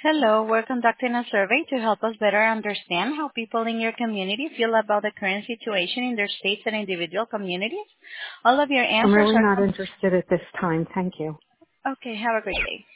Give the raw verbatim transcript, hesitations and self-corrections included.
Hello, we're conducting a survey to help us better understand how people in your community feel about the current situation in their states and individual communities. All of your I'm answers really are... not interested at this time. Thank you. Okay, have a great day.